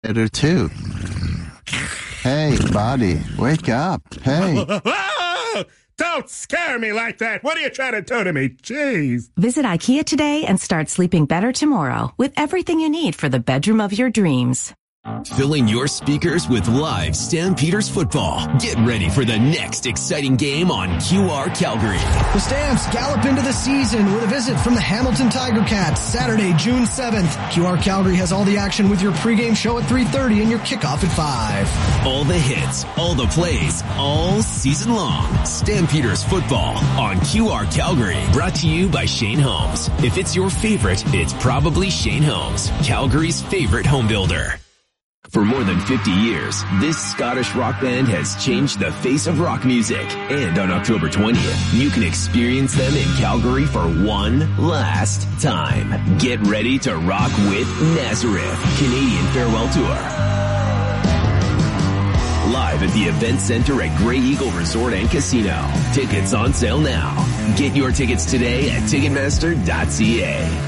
Better too. Hey, buddy, wake up. Hey. Don't scare me like that. What are you trying to do to me? Jeez. Visit IKEA today and start sleeping better tomorrow with everything you need for the bedroom of your dreams. Filling your speakers with live Stampeders football. Get ready for the next exciting game on QR Calgary. The Stamps gallop into the season with a visit from the Hamilton Tiger Cats Saturday, June 7th. QR Calgary has all the action with your pregame show at 3:30 and your kickoff at 5. All the hits, all the plays, all season long. Stampeders football on QR Calgary. Brought to you by Shane Homes. If it's your favorite, it's probably Shane Homes, Calgary's favorite home builder. For more than 50 years, this Scottish rock band has changed the face of rock music. And on October 20th, you can experience them in Calgary for one last time. Get ready to rock with Nazareth, Canadian Farewell Tour. Live at the Event Center at Grey Eagle Resort and Casino. Tickets on sale now. Get your tickets today at Ticketmaster.ca.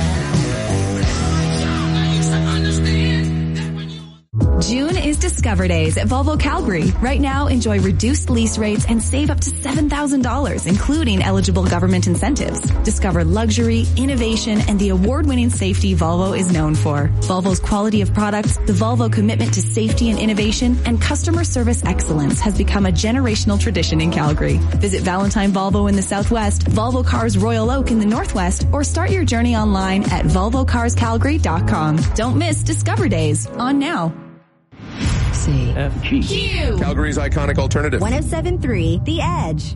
June is Discover Days at Volvo Calgary. Right now, enjoy reduced lease rates and save up to $7,000, including eligible government incentives. Discover luxury, innovation, and the award-winning safety Volvo is known for. Volvo's quality of products, the Volvo commitment to safety and innovation, and customer service excellence has become a generational tradition in Calgary. Visit Valentine Volvo in the Southwest, Volvo Cars Royal Oak in the Northwest, or start your journey online at volvocarscalgary.com. Don't miss Discover Days. On now. Q. Calgary's iconic alternative. 107.3 The Edge.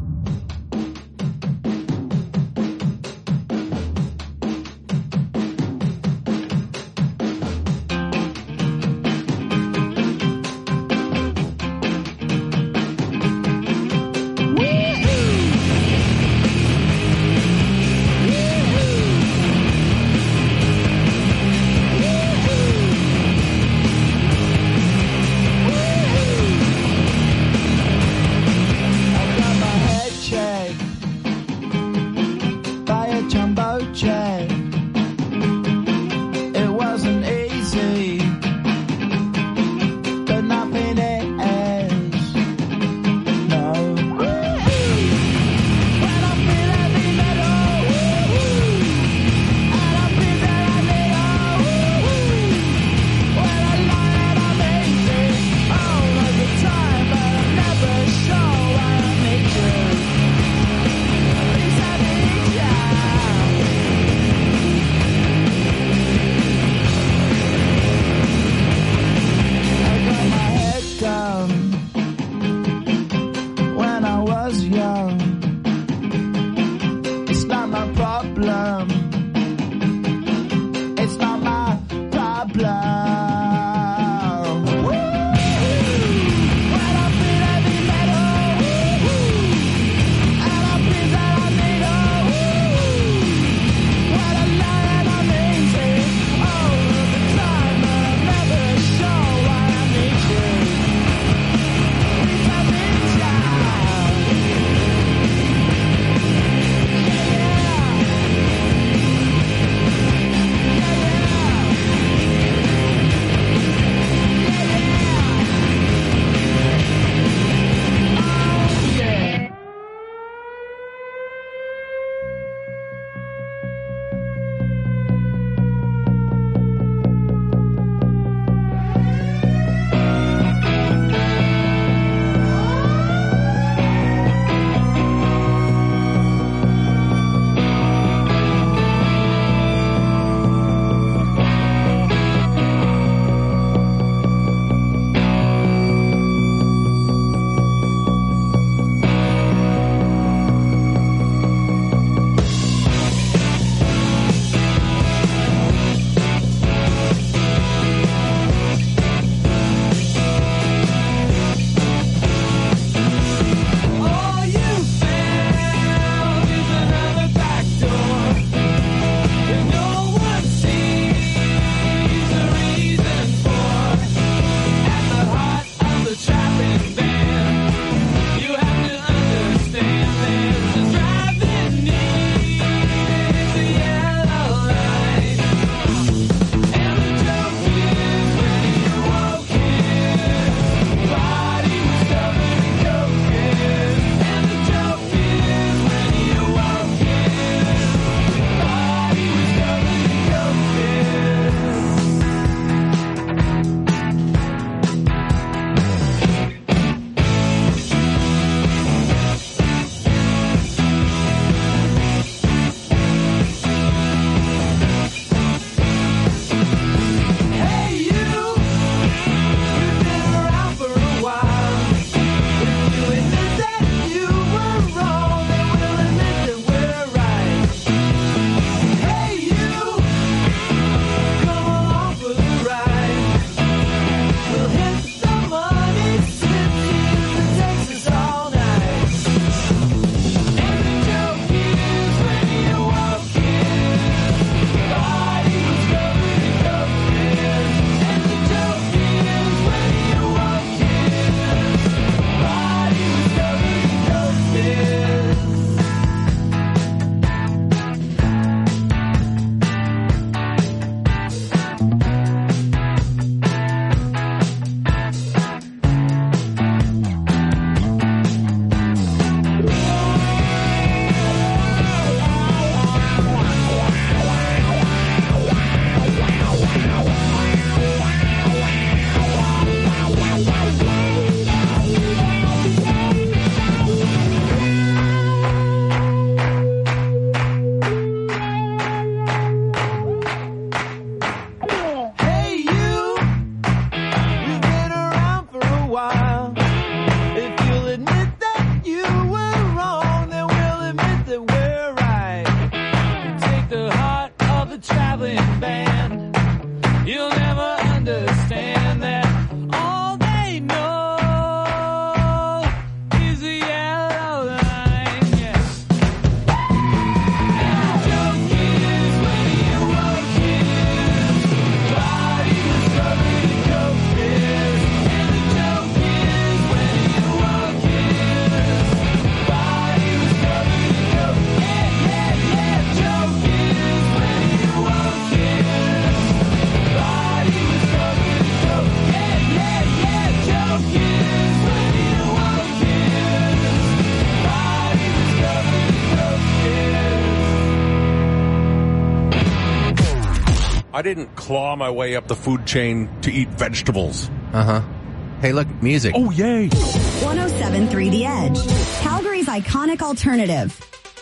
I didn't claw my way up the food chain to eat vegetables. Uh-huh. Hey, look, music. Oh, yay. 107.3 The Edge. Calgary's iconic alternative.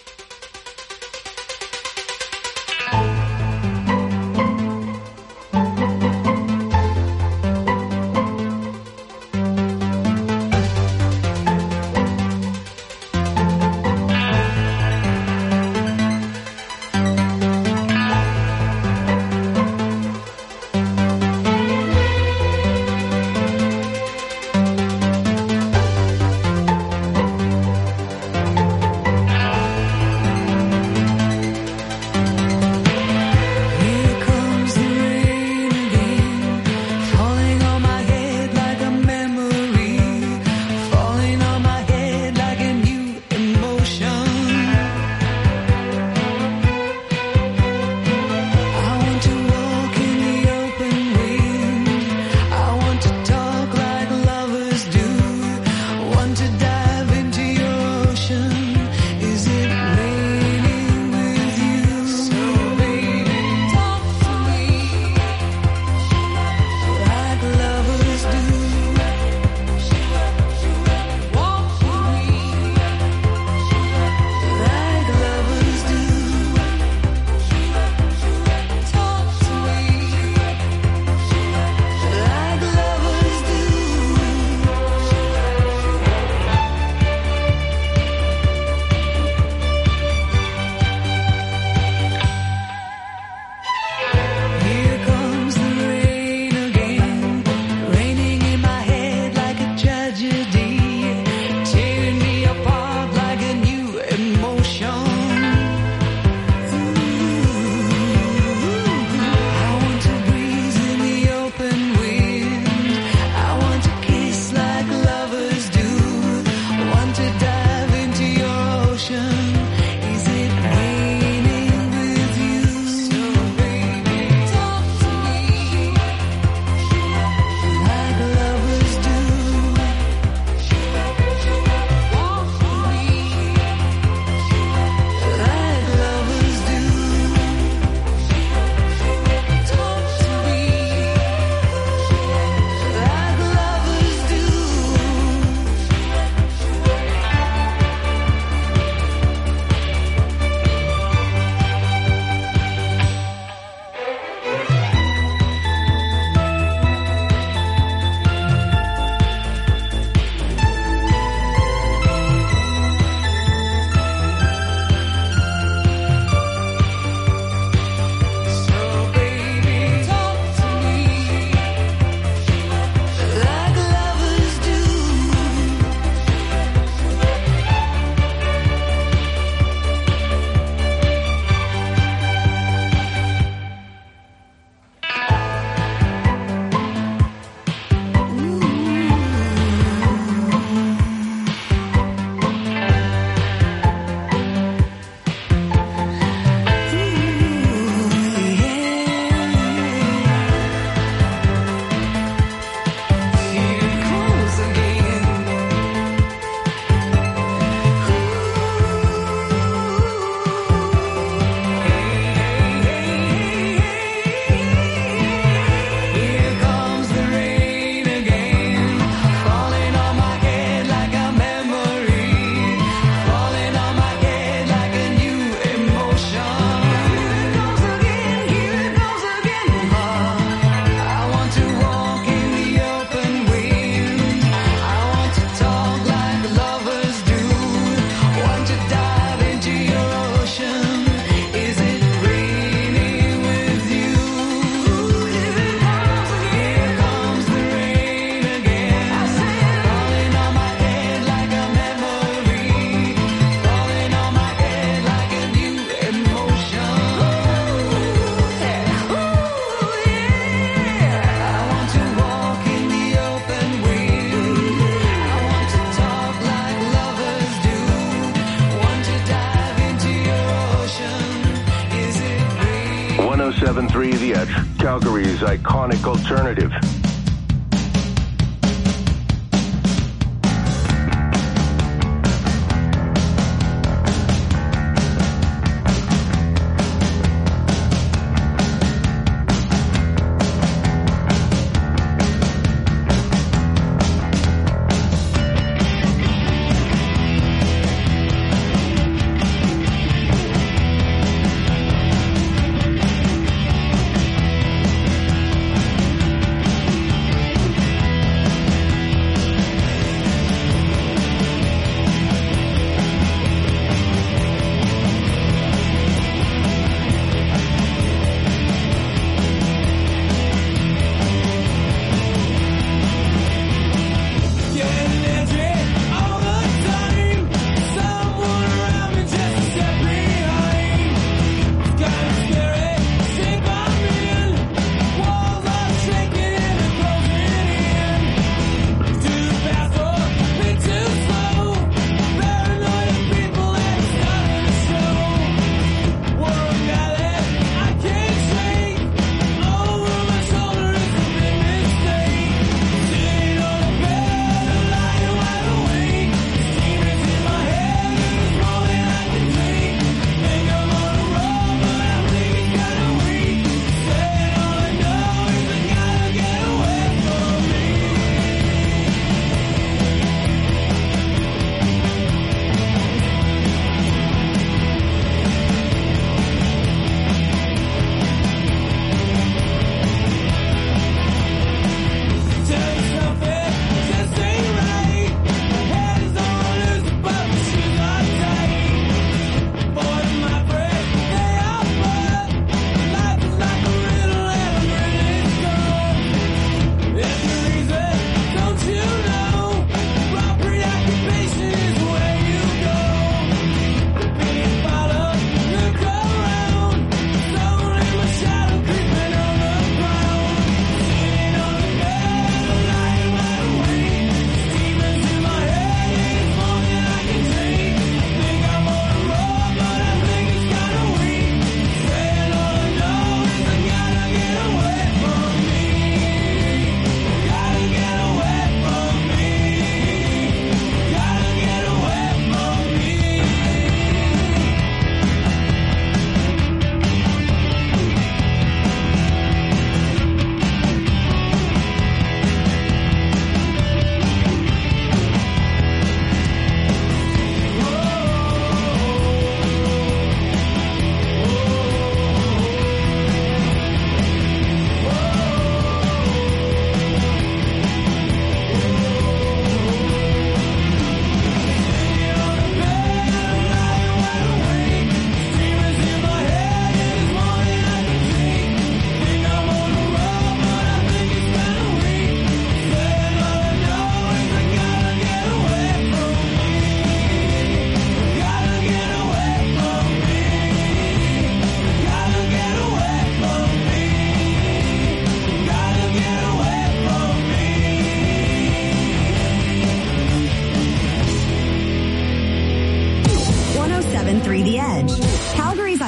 The Edge, Calgary's iconic alternative.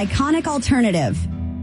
iconic alternative.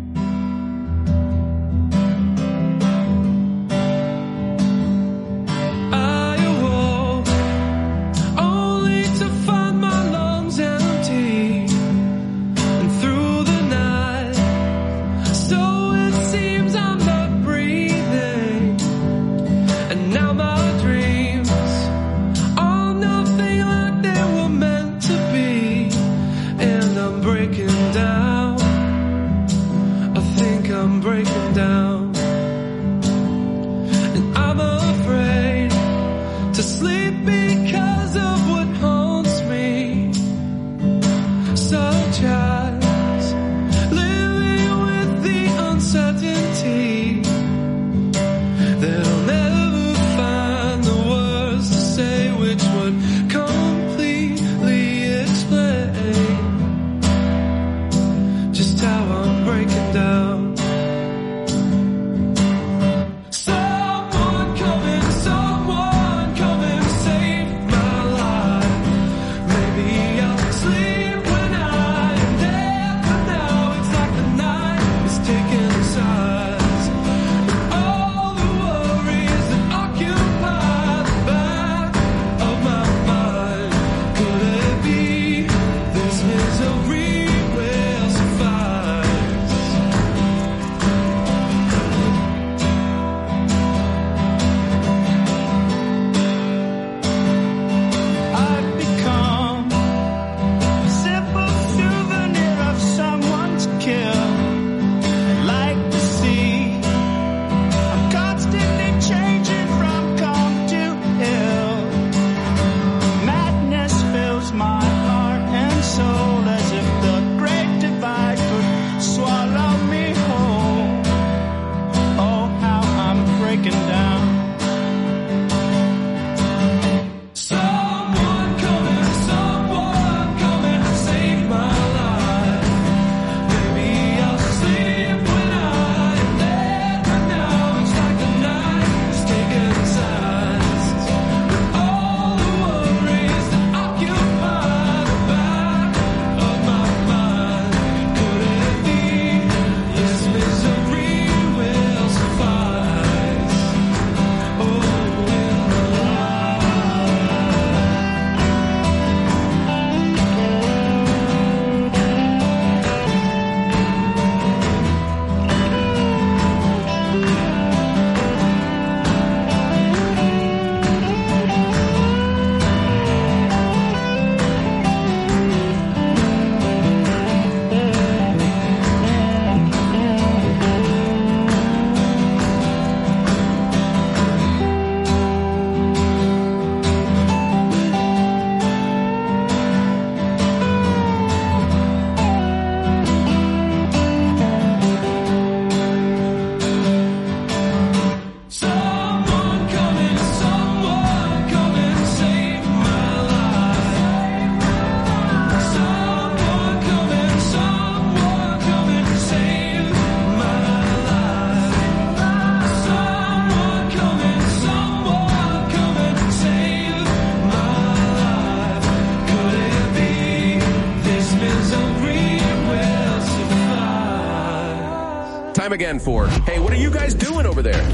Time again for, hey, what are you guys doing over there?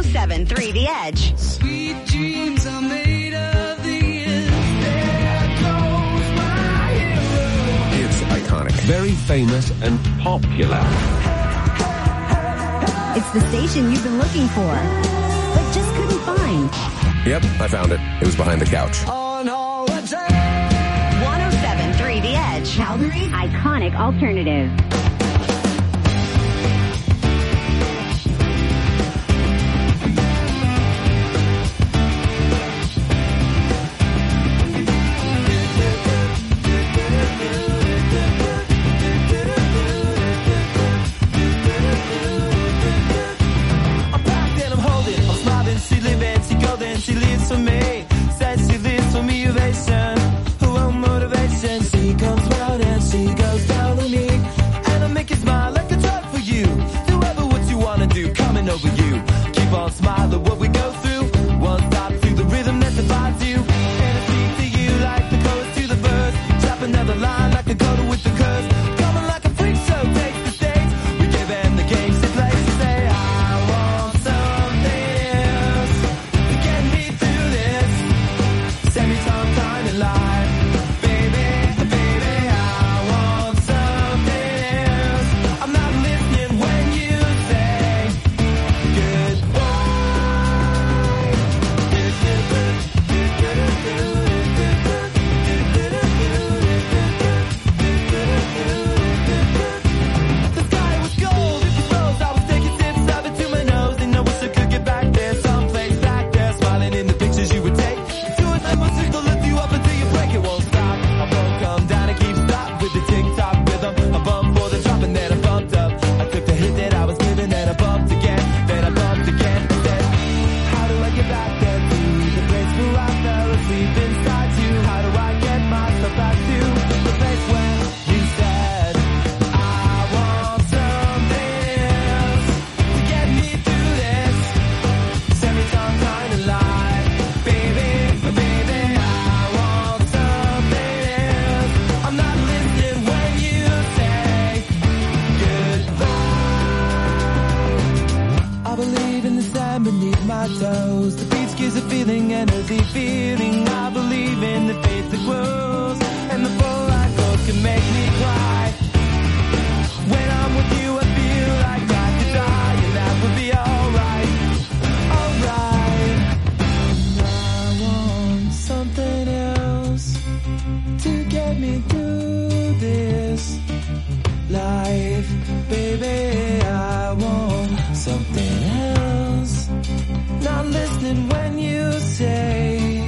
107.3 The Edge. Sweet dreams are made of these. There goes my hero. It's iconic. Very famous and popular. It's the station you've been looking for, but just couldn't find. Yep, I found it. It was behind the couch. On holiday. 107.3 The Edge. Calgary's iconic alternative. She lives for me, says she lives for me, ovation. Her own motivation, she comes round and she goes down on me. And I make you smile like a drug for you. Do ever what you wanna do, coming over you. Keep on smiling what we go through. One stop to the rhythm that defines you. And I speak to you like the chorus to the verse. Drop another line like a coda with the curse. Coming like a freak show music is a feeling, energy feeling. I believe in the faith that grows, and the full I go can make me cry. When I'm with you, I feel like I could die, and that would be alright, alright. I want something else to get me through this life, baby. I want something else. Not listening when you say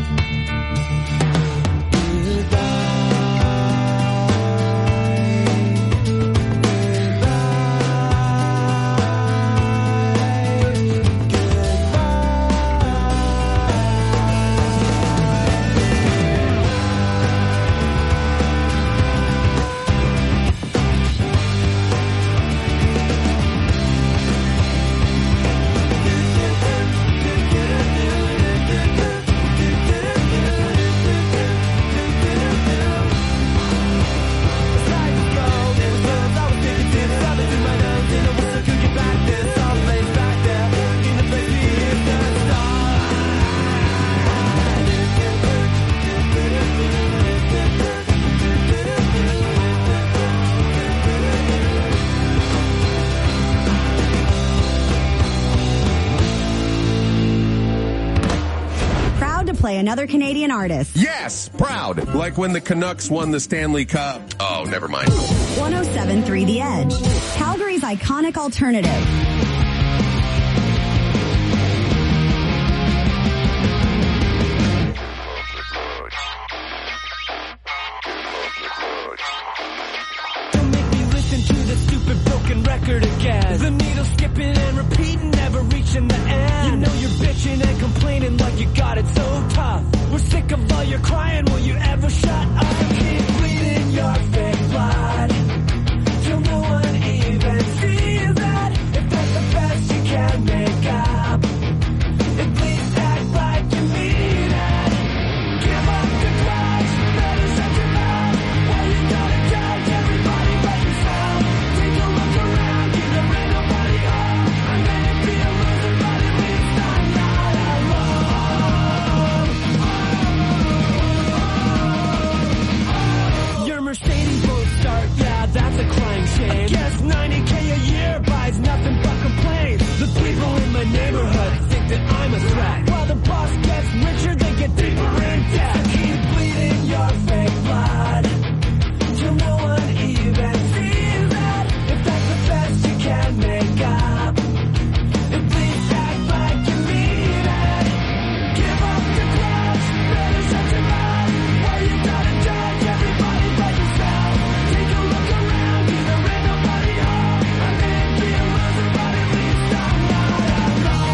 play another Canadian artist. Yes, proud. Like when the Canucks won the Stanley Cup. Oh, never mind. 107.3 The Edge, Calgary's iconic alternative. Don't make me listen to the stupid broken record again. The needle skipping and repeating, never reaching the end. You know you're bitching and complaining like you got it so tough. We're sick of all your crying, will you ever shut up? Keep bleeding your fake blood till no one even sees that. If that's the best you can make up, at least act like you mean it. Give up the grudge, better shut your mouth. Why you gotta judge everybody but yourself? Take a look around you, there ain't nobody home. I may be a loser, but at least I'm not alone. Your Mercedes won't start, yeah, that's a crying shame. I guess 90K a year buys nothing but complaints. The people in my neighborhood think that I'm a threat. While the boss gets richer, they get deeper in debt. So keep bleeding your fake blood till no one even sees that. If that's the best you can make up, at least act like you mean it. Give up the grudge, better shut your mouth. Why you gotta judge everybody but yourself? Take a look around you, there ain't nobody home. I may be a loser, but at least I'm not alone.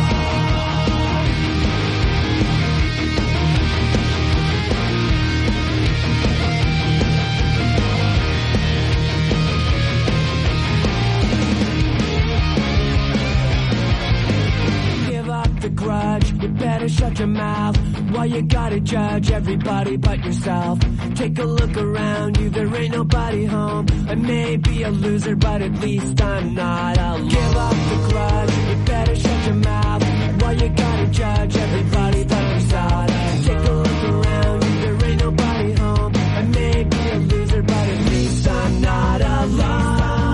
Give up the grudge, you better shut your mouth. Why you gotta judge everybody but yourself? Take a look around you, there ain't nobody home. I may be a loser, but at least I'm not alone. Give up the grudge, you better shut your mouth. Why you gotta judge everybody but yourself? Take a look around you, there ain't nobody home. I may be a loser, but at least I'm not alone.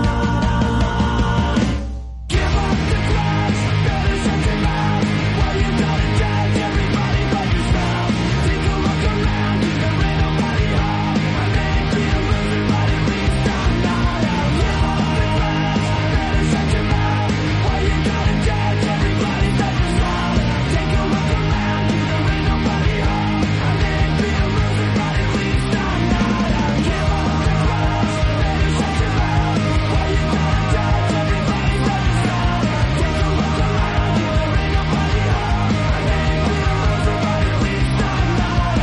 Give up the grudge, better shut your mouth. Why you gotta judge everybody but yourself? Take a look around you, there ain't nobody home. I may be a loser, but at least I'm not alone. Give up the grudge, better shut your mouth. Why you gotta judge everybody but yourself? Take a look around you, there ain't nobody home. I may be a loser, but at least I'm not alone. Give up the grudge, better shut your mouth. Why you gotta judge everybody but yourself? Take a look around you, there ain't nobody home. I may be a loser, but at least I'm not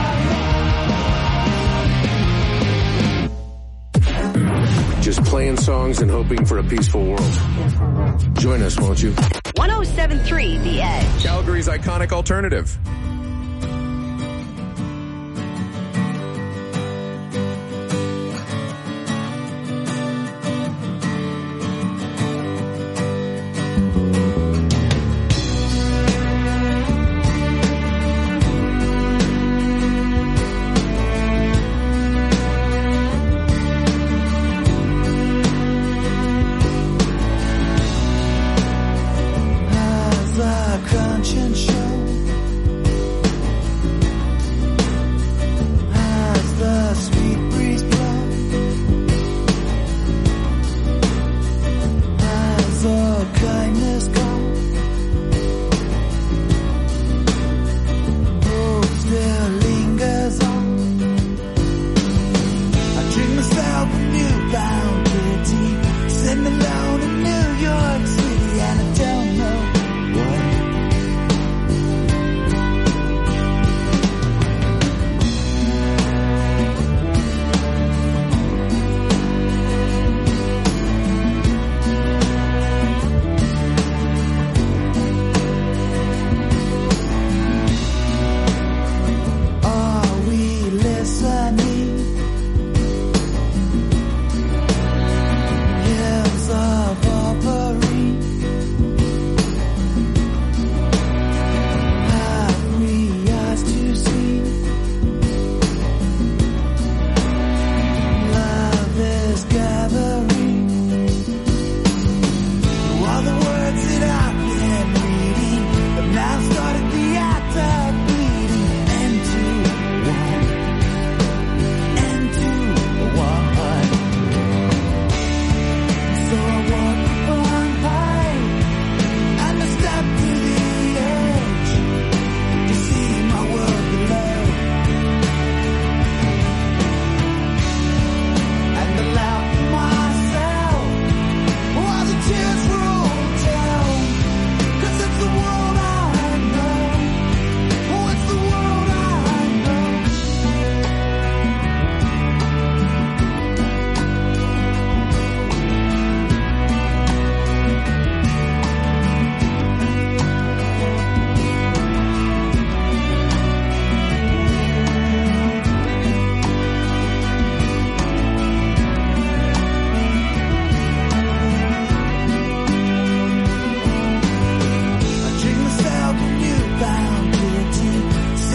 alone. Just playing songs and hoping for a peaceful world. Join us, won't you? 107.3 The Edge. Calgary's iconic alternative.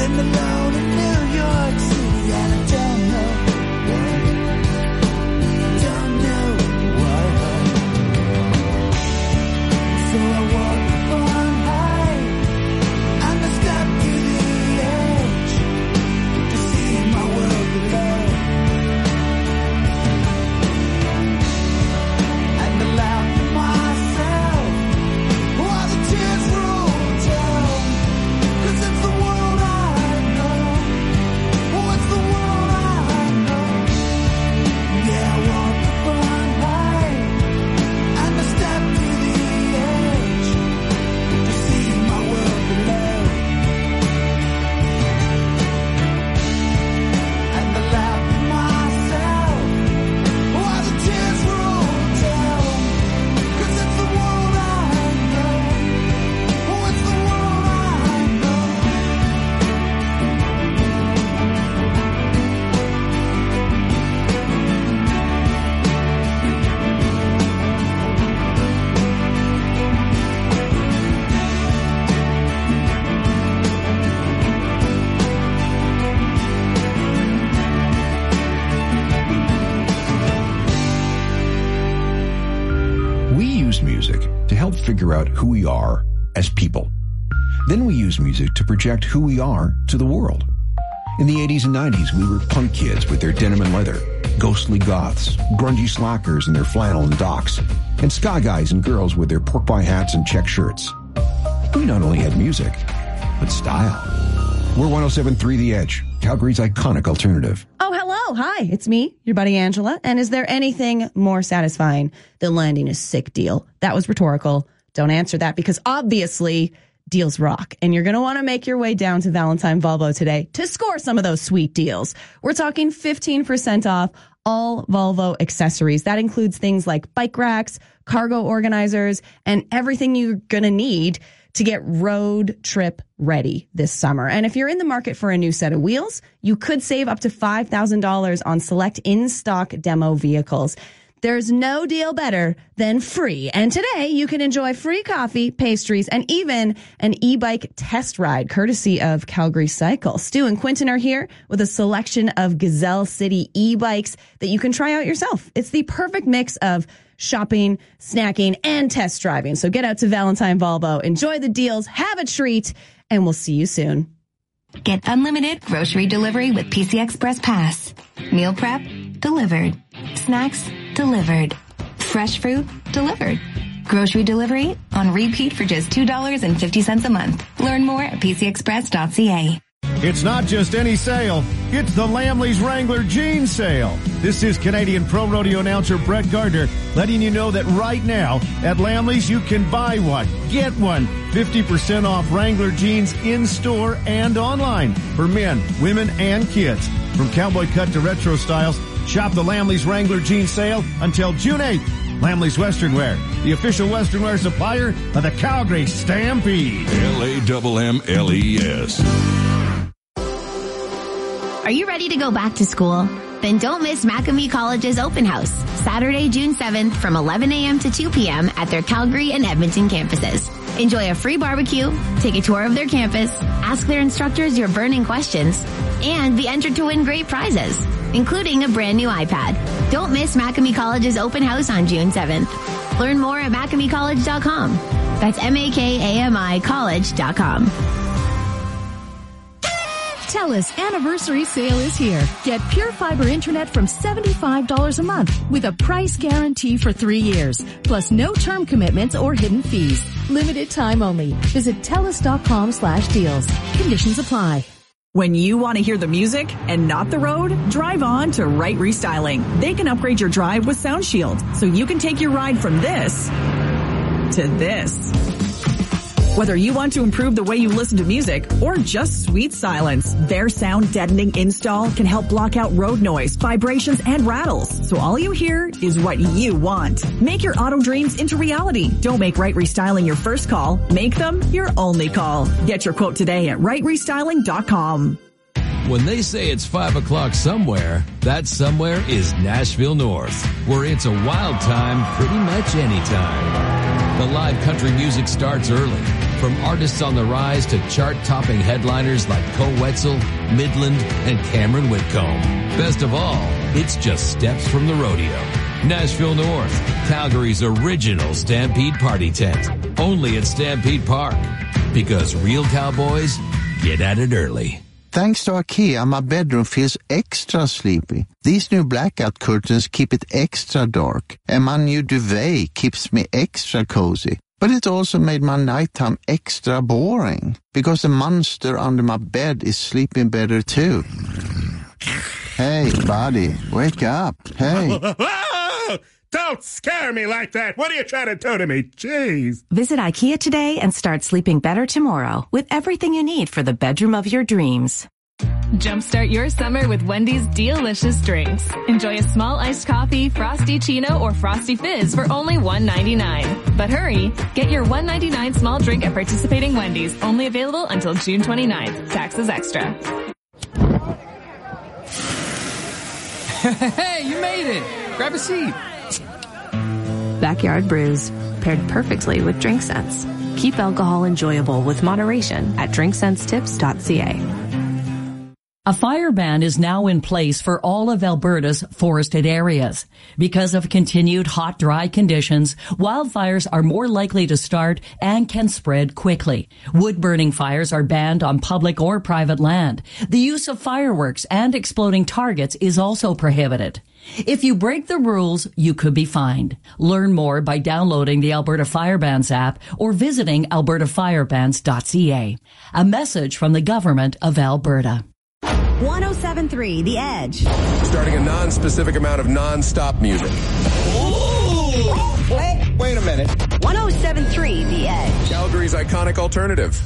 Living alone in New York City, and I don't know what. Don't know what. So I walk on high, and I step to the edge to see my world below. And I laugh to myself while the tears roll down, 'cause it's the world I know. Oh, it's the world I know. Yeah, I walk on high, and I step to the edge to see my world below. And I laugh to myself while the tears roll down, 'cause it's the world I know. Oh, it's the world I know. We use music to help figure out who we are as people. Then we use music to project who we are to the world. In the 80s and 90s, we were punk kids with their denim and leather, ghostly goths, grungy slackers in their flannel and docks, and ska guys and girls with their pork pie hats and check shirts. We not only had music, but style. We're 107.3 The Edge, Calgary's iconic alternative. Oh, hello. Hi, it's me, your buddy Angela. And is there anything more satisfying than landing a sick deal? That was rhetorical. Don't answer that, because obviously deals rock. And you're going to want to make your way down to Valentine Volvo today to score some of those sweet deals. We're talking 15% off all Volvo accessories. That includes things like bike racks, cargo organizers, and everything you're going to need to get road trip ready this summer. And if you're in the market for a new set of wheels, you could save up to $5,000 on select in-stock demo vehicles. There's no deal better than free. And today you can enjoy free coffee, pastries, and even an e-bike test ride courtesy of Calgary Cycle. Stu and Quentin are here with a selection of Gazelle City e-bikes that you can try out yourself. It's the perfect mix of shopping, snacking, and test driving. So get out to Valentine Volvo, enjoy the deals, have a treat, and we'll see you soon. Get unlimited grocery delivery with PC Express Pass. Meal prep, delivered. Snacks, delivered. Fresh fruit, delivered. Grocery delivery on repeat for just $2.50 a month. Learn more at pcexpress.ca. It's not just any sale. It's the Lamley's Wrangler Jeans Sale. This is Canadian Pro Rodeo announcer Brett Gardner letting you know that right now at Lamley's you can buy one, get one. 50% off Wrangler jeans in-store and online for men, women, and kids. From cowboy cut to retro styles, shop the Lamley's Wrangler Jeans Sale until June 8th. Lamley's Western Wear, the official Western Wear supplier of the Calgary Stampede. LAMMLES. Are you ready to go back to school? Then don't miss Macamee College's open house, Saturday, June 7th from 11 a.m. to 2 p.m. at their Calgary and Edmonton campuses. Enjoy a free barbecue, take a tour of their campus, ask their instructors your burning questions, and be entered to win great prizes, including a brand new iPad. Don't miss Macamee College's open house on June 7th. Learn more at macameecollege.com. That's MAKAMI college.com. TELUS anniversary sale is here. Get Pure Fiber Internet from $75 a month with a price guarantee for 3 years, plus no term commitments or hidden fees. Limited time only. Visit TELUS.com/deals. Conditions apply. When you want to hear the music and not the road, drive on to Right Restyling. They can upgrade your drive with Sound Shield, so you can take your ride from this to this. Whether you want to improve the way you listen to music or just sweet silence, their sound deadening install can help block out road noise, vibrations, and rattles. So all you hear is what you want. Make your auto dreams into reality. Don't make Right Restyling your first call. Make them your only call. Get your quote today at rightrestyling.com. When they say it's 5 o'clock somewhere, that somewhere is Nashville North, where it's a wild time pretty much any time. The live country music starts early. From artists on the rise to chart-topping headliners like Koe Wetzel, Midland, and Cameron Whitcomb. Best of all, it's just steps from the rodeo. Nashville North, Calgary's original Stampede party tent. Only at Stampede Park. Because real cowboys get at it early. Thanks to IKEA, my bedroom feels extra sleepy. These new blackout curtains keep it extra dark. And my new duvet keeps me extra cozy. But it also made my nighttime extra boring. Because the monster under my bed is sleeping better too. Hey, buddy, wake up. Hey. Don't scare me like that. What are you trying to do to me? Jeez. Visit IKEA today and start sleeping better tomorrow with everything you need for the bedroom of your dreams. Jumpstart your summer with Wendy's delicious drinks. Enjoy a small iced coffee, Frosty Chino, or Frosty Fizz for only $1.99. But hurry, get your $1.99 small drink at participating Wendy's. Only available until June 29th. Taxes extra. Hey, you made it. Grab a seat. Backyard Brews, paired perfectly with DrinkSense. Keep alcohol enjoyable with moderation at drinksensetips.ca. A fire ban is now in place for all of Alberta's forested areas. Because of continued hot, dry conditions, wildfires are more likely to start and can spread quickly. Wood-burning fires are banned on public or private land. The use of fireworks and exploding targets is also prohibited. If you break the rules, you could be fined. Learn more by downloading the Alberta Fire Bans app or visiting albertafirebans.ca. A message from the Government of Alberta. 107.3 The Edge. Starting a non-specific amount of non-stop music. Wait a minute. 107.3 The Edge. Calgary's iconic alternative.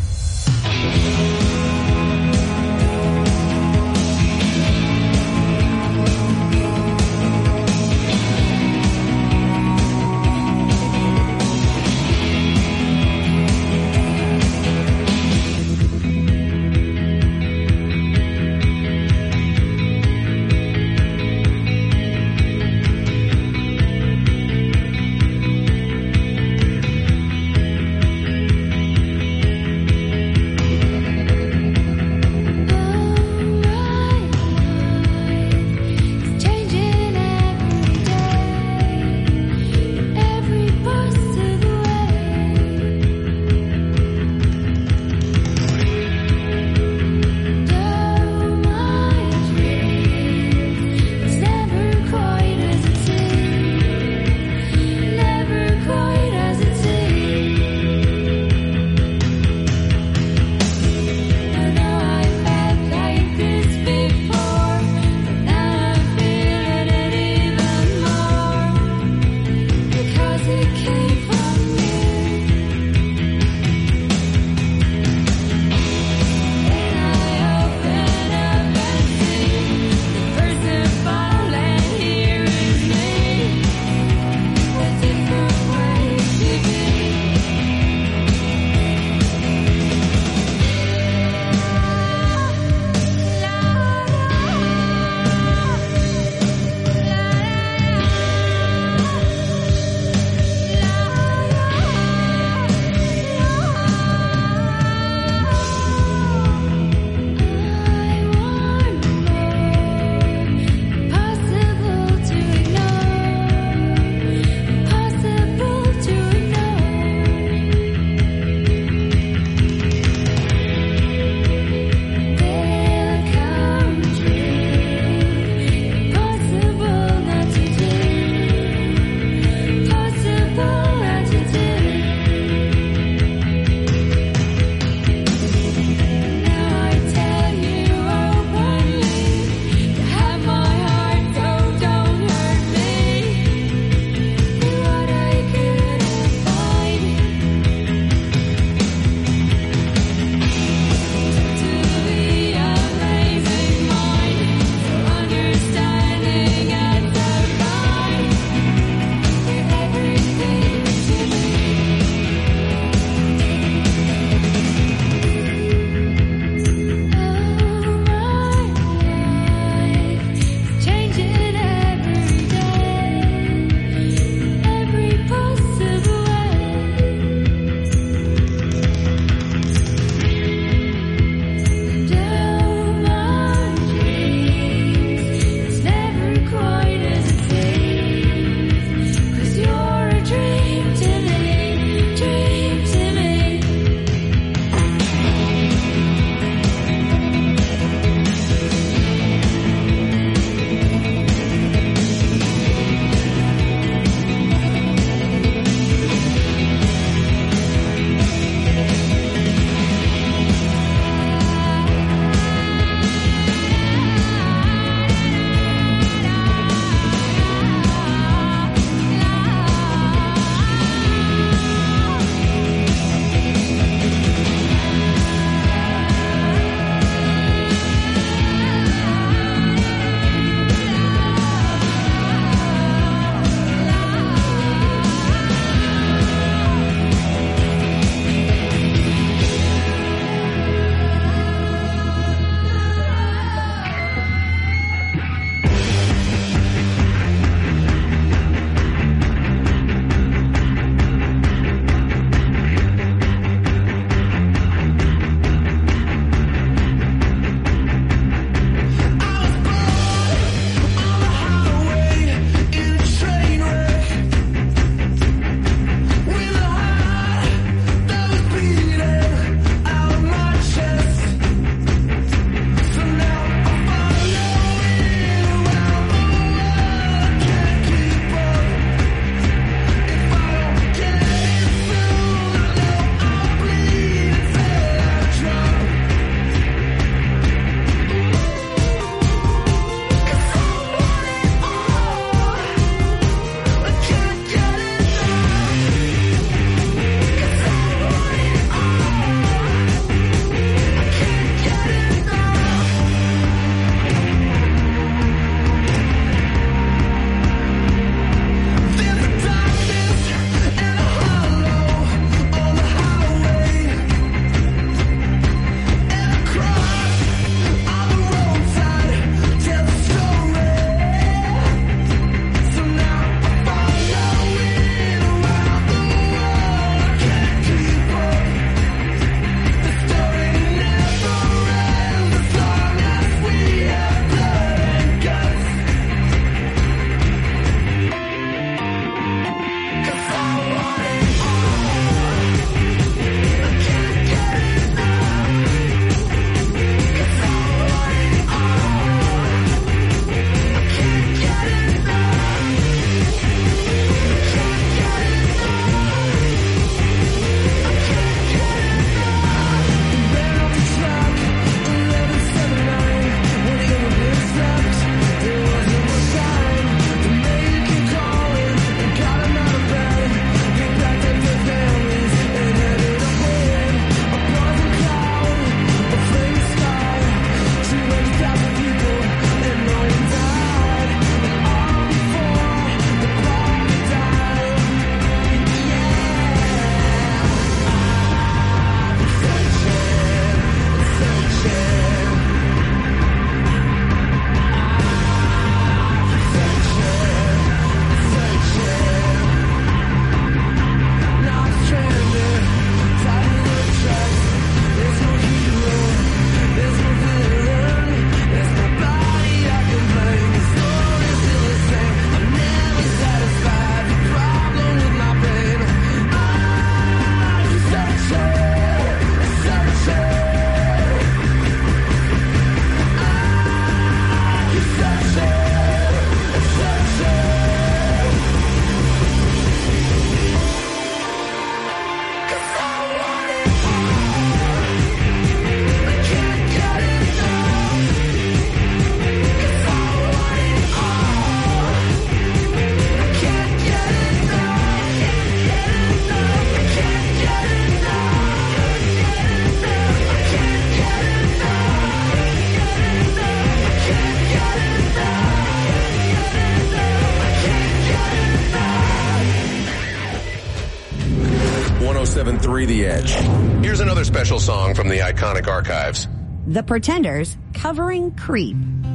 107.3 The Edge. Here's another special song from the iconic archives. The Pretenders covering Creep.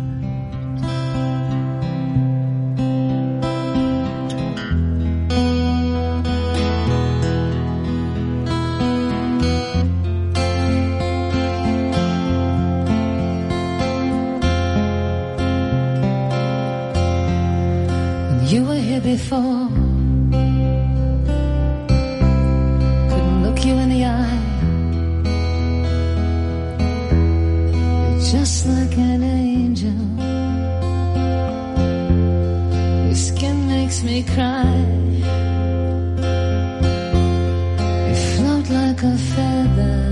You were here before. Couldn't look you in the eye. You're just like an angel. Your skin makes me cry. You float like a feather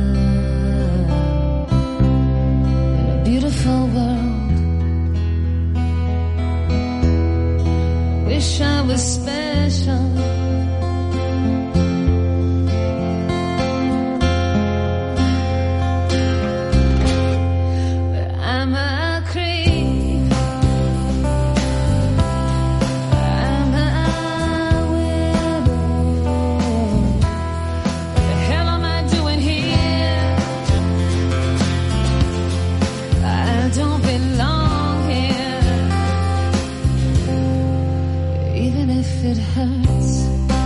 in a beautiful world. Wish I was special. But I'm a creep. I'm a widow. What the hell am I doing here? I don't belong here. Even if it hurts,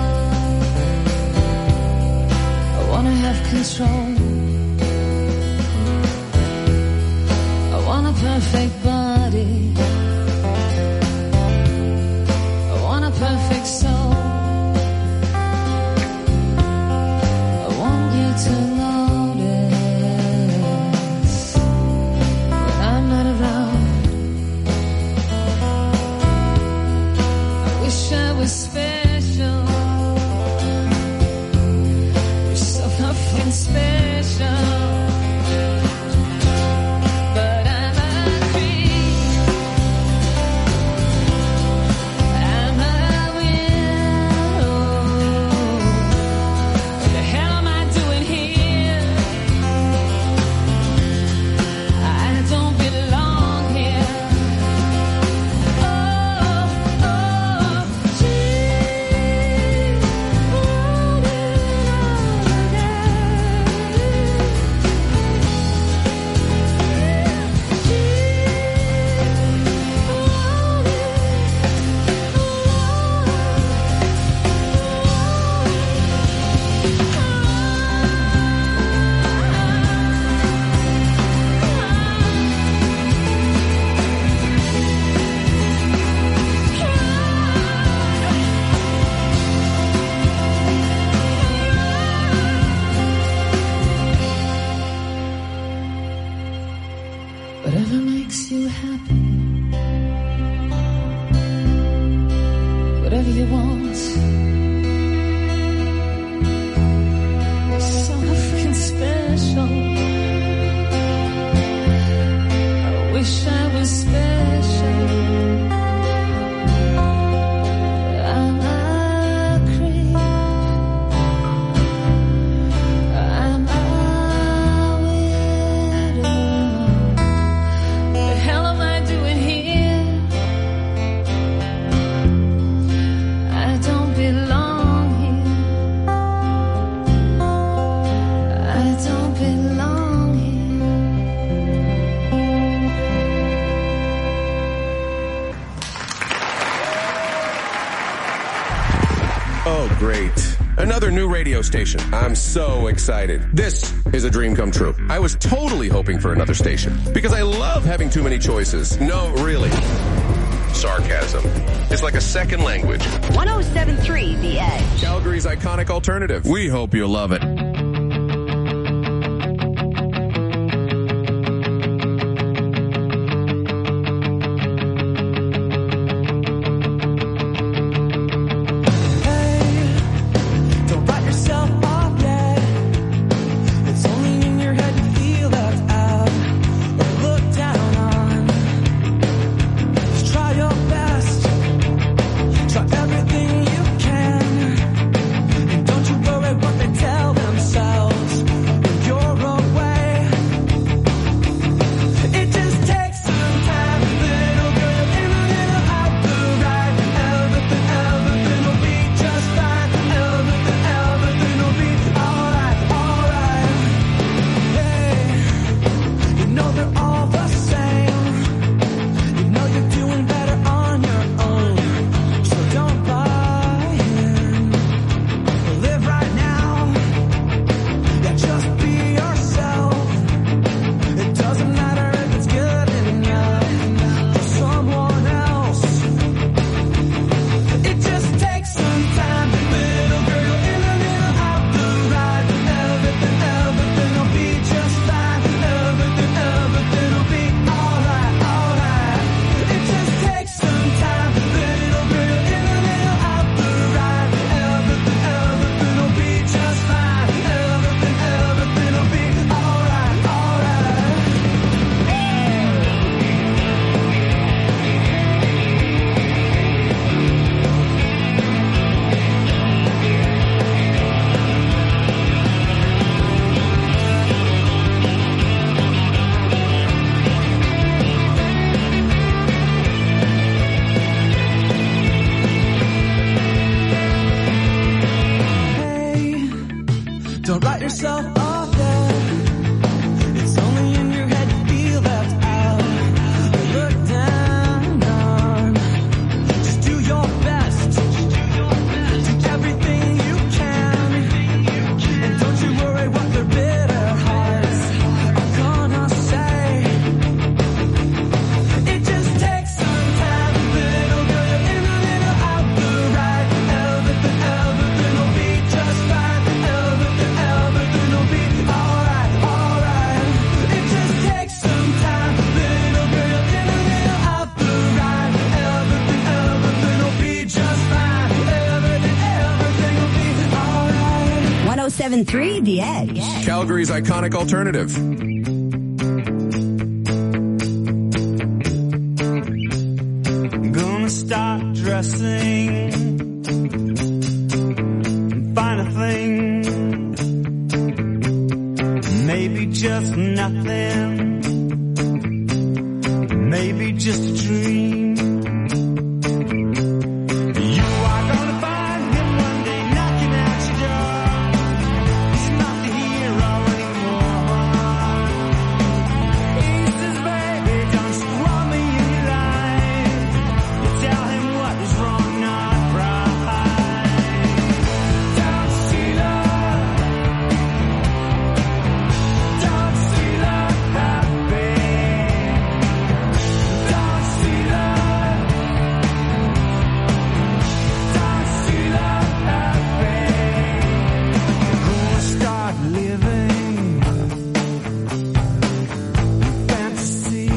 I wanna have control. I want a perfect body. I want a perfect soul. I want you to notice when I'm not around. Wish I was special. You're so fucking special. But I'm a creep. I'm a widow. What the hell am I doing here? I don't belong here. Whatever makes you happy, whatever you want. You're so fucking special. I wish I was special. I'm a creep. I'm a widow. The hell am I doing here? I don't belong here. I don't belong here. Oh, great. Another new radio station. I'm so excited. This is a dream come true. I was totally hoping for another station because I love having too many choices. No, really. Sarcasm. It's like a second language. 107.3 The Edge. Calgary's iconic alternative. We hope you love it. Don't write yourself off yet. It's only in your head you feel left out or looked down on. Just try your best. Try everything you can. And don't you worry what they tell themselves. 107.3 The Edge. Calgary's iconic alternative. Gonna start dressing, find a thing, maybe just nothing, maybe just a dream. You are gonna find him one day knocking at your door. He's not the hero anymore. He says, baby, don't you want me in your life? You tell him what is wrong, not right. Don't see love. Don't see love happy. Don't see love. Don't see love happy. Gonna start living fantasy.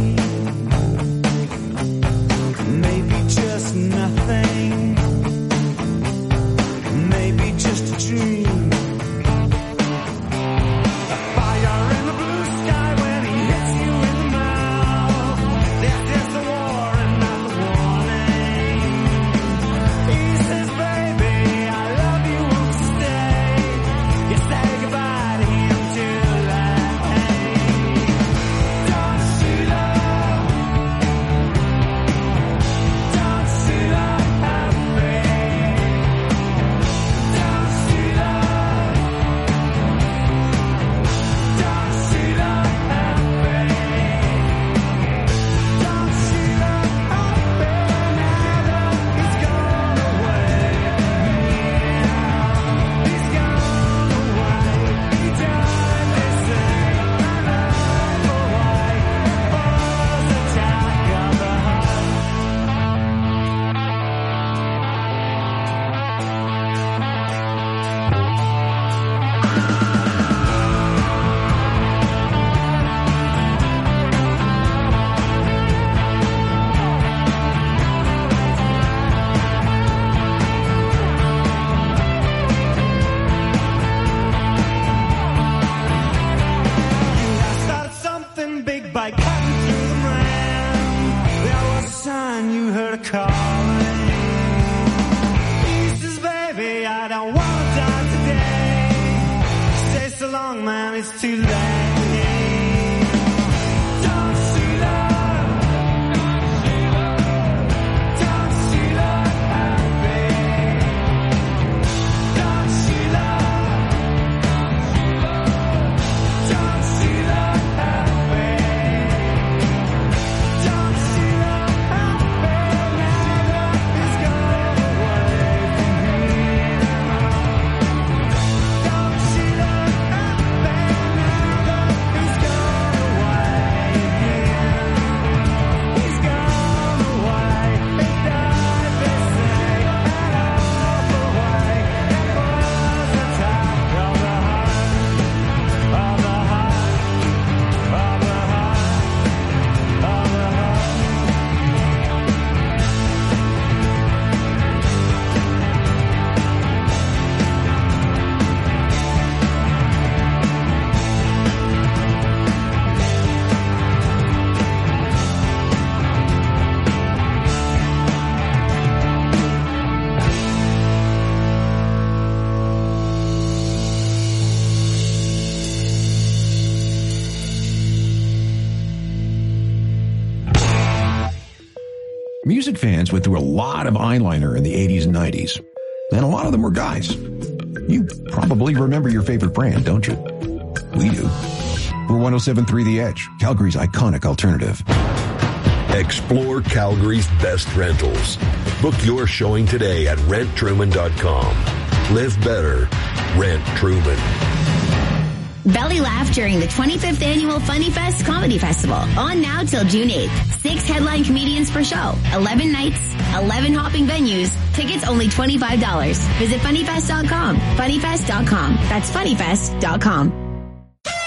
Maybe just nothing. Maybe just a dream. A fire in the blue sky when he hits you in the mouth. There's the war and not the warning. He says, baby, I love you, won't you stay? You say goodbye to him too late. Don't see love. Don't see love happy. Don't see love. Don't see love happy. Don't see love happy. Now he's gone away. He's gone away. He died, they say. Another way. Falls attack of the heart. You have started something big by cutting through the man. There was a sign you heard a calling. He says, baby, I don't want to die today. Stay so long, man, it's too late. Don't see love. Don't see love happy. Don't see love. Don't see love happy. Don't see love happy. Now love is gone away from here. Don't see love happy. Now love is gone away. He's gone away. He died, they say, an awful way. It was a attack of the heart, of the heart, of the heart, of the heart. Music fans went through a lot of eyeliner in the 80s and 90s, and a lot of them were guys. You probably remember your favorite brand, don't you? We do. We're 107.3 The Edge, Calgary's iconic alternative. Explore Calgary's best rentals. Book your showing today at renttruman.com. Live better. Rent Truman. Belly Laugh during the 25th Annual Funny Fest Comedy Festival. On now till June 8th. 6 headline comedians per show. 11 nights, 11 hopping venues. Tickets only $25. Visit funnyfest.com. Funnyfest.com. That's funnyfest.com.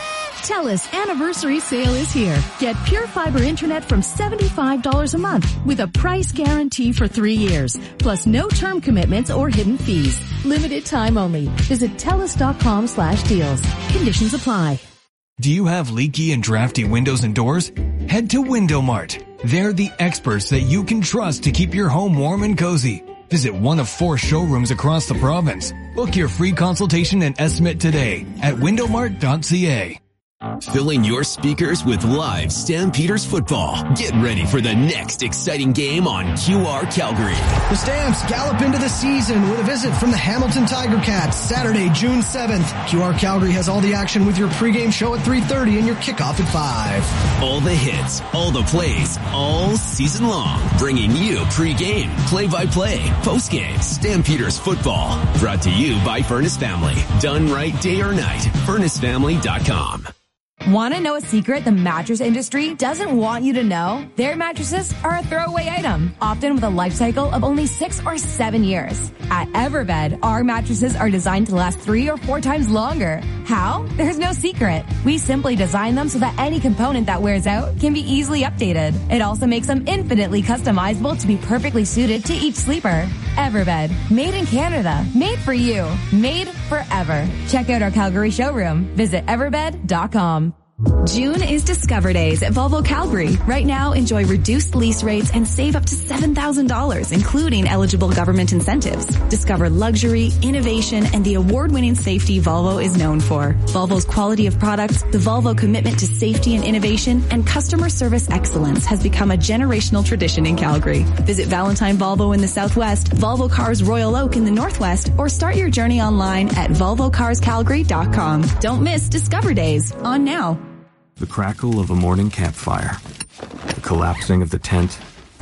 TELUS anniversary sale is here. Get pure fiber internet from $75 a month with a price guarantee for 3 years, plus no term commitments or hidden fees. Limited time only. Visit TELUS.com/deals. Conditions apply. Do you have leaky and drafty windows and doors? Head to WindowMart. They're the experts that you can trust to keep your home warm and cozy. Visit one of 4 showrooms across the province. Book your free consultation and estimate today at windowmart.ca. Filling your speakers with live Stampeders football. Get ready for the next exciting game on QR Calgary. The Stamps gallop into the season with a visit from the Hamilton Tiger Cats Saturday, June 7th. QR Calgary has all the action with your pregame show at 3:30 and your kickoff at 5. All the hits, all the plays, all season long. Bringing you pregame, play-by-play, postgame, Stampeders football. Brought to you by Furnace Family. Done right day or night. FurnaceFamily.com. Want to know a secret the mattress industry doesn't want you to know? Their mattresses are a throwaway item, often with a life cycle of only 6 or 7 years. At Everbed, our mattresses are designed to last 3 or 4 times longer. How? There's no secret. We simply design them so that any component that wears out can be easily updated. It also makes them infinitely customizable to be perfectly suited to each sleeper. Everbed, made in Canada, made for you, made forever. Check out our Calgary showroom. Visit everbed.com. June is Discover Days at Volvo Calgary. Right now, enjoy reduced lease rates and save up to $7,000, including eligible government incentives. Discover luxury, innovation, and the award-winning safety Volvo is known for. Volvo's quality of products, the Volvo commitment to safety and innovation, and customer service excellence has become a generational tradition in Calgary. Visit Valentine Volvo in the Southwest, Volvo Cars Royal Oak in the Northwest, or start your journey online at volvocarscalgary.com. Don't miss Discover Days on now. The crackle of a morning campfire, the collapsing of the tent,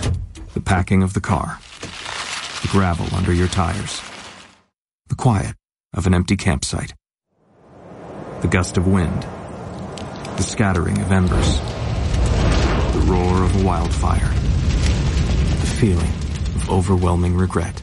the packing of the car, the gravel under your tires, the quiet of an empty campsite, the gust of wind, the scattering of embers, the roar of a wildfire, the feeling of overwhelming regret.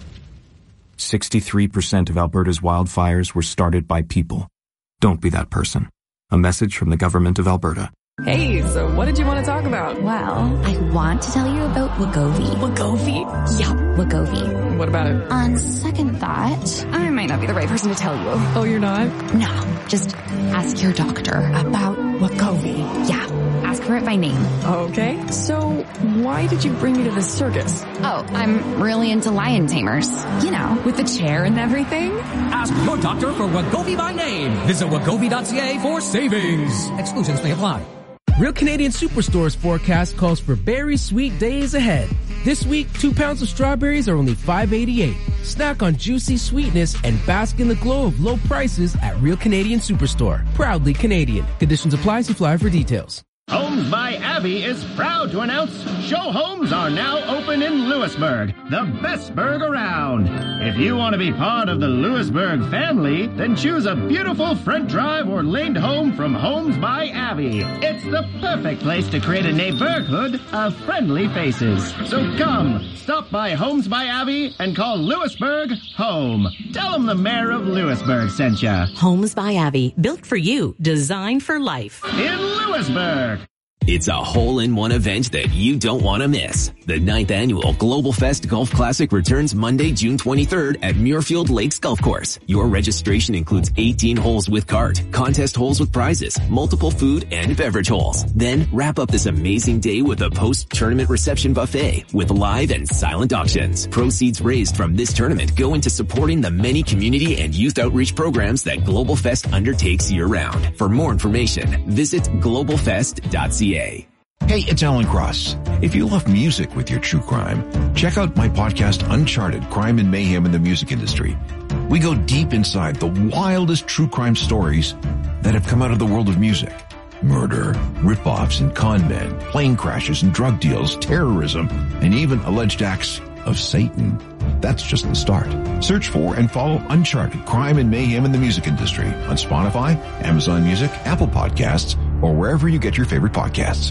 63% of Alberta's wildfires were started by people. Don't be that person. A message from the Government of Alberta. Hey, so what did you want to talk about? Well, I want to tell you about Wegovy. Wegovy? Yeah, Wegovy. What about it? On second thought, I might not be the right person to tell you. Oh, you're not? No, just ask your doctor about Wegovy. Yeah, ask for it by name. Okay, so why did you bring me to this circus? Oh, I'm really into lion tamers. You know, with the chair and everything. Ask your doctor for Wegovy by name. Visit wegovy.ca for savings. Exclusions may apply. Real Canadian Superstore's forecast calls for berry sweet days ahead. This week, 2 pounds of strawberries are only $5.88. Snack on juicy sweetness and bask in the glow of low prices at Real Canadian Superstore. Proudly Canadian. Conditions apply. See flyer for details. Homes by Abbey is proud to announce Show Homes are now open in Lewisburg, the best burg around. If you want to be part of the Lewisburg family, then choose a beautiful front drive or laned home from Homes by Abbey. It's the perfect place to create a neighborhood of friendly faces. So come, stop by Homes by Abbey and call Lewisburg home. Tell them the mayor of Lewisburg sent ya. Homes by Abbey, built for you, designed for life. In Lewisburg. It's a hole-in-one event that you don't want to miss. The 9th annual Global Fest Golf Classic returns Monday, June 23rd at Muirfield Lakes Golf Course. Your registration includes 18 holes with cart, contest holes with prizes, multiple food and beverage holes. Then wrap up this amazing day with a post-tournament reception buffet with live and silent auctions. Proceeds raised from this tournament go into supporting the many community and youth outreach programs that Global Fest undertakes year-round. For more information, visit globalfest.ca. Hey, it's Alan Cross. If you love music with your true crime, check out my podcast Uncharted, Crime and Mayhem in the Music Industry. We go deep inside the wildest true crime stories that have come out of the world of music. Murder, rip-offs and con men, plane crashes and drug deals, terrorism, and even alleged acts of Satan. That's just the start. Search for and follow Uncharted, Crime and Mayhem in the Music Industry on Spotify, Amazon Music, Apple Podcasts, or wherever you get your favorite podcasts.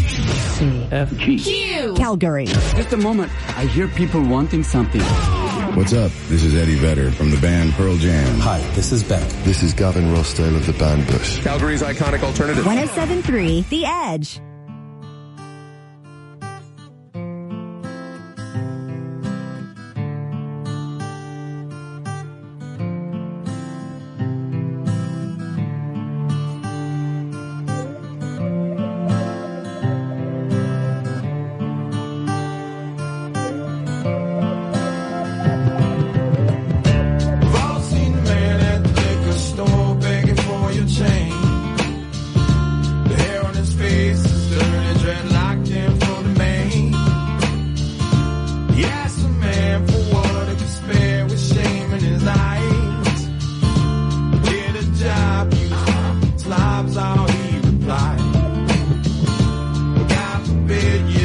CFG. Q. Calgary. Just a moment. I hear people wanting something. What's up? This is Eddie Vedder from the band Pearl Jam. Hi, this is Beck. This is Gavin Rossdale of the band Bush. Calgary's iconic alternative. 107.3 The Edge. He asked a man for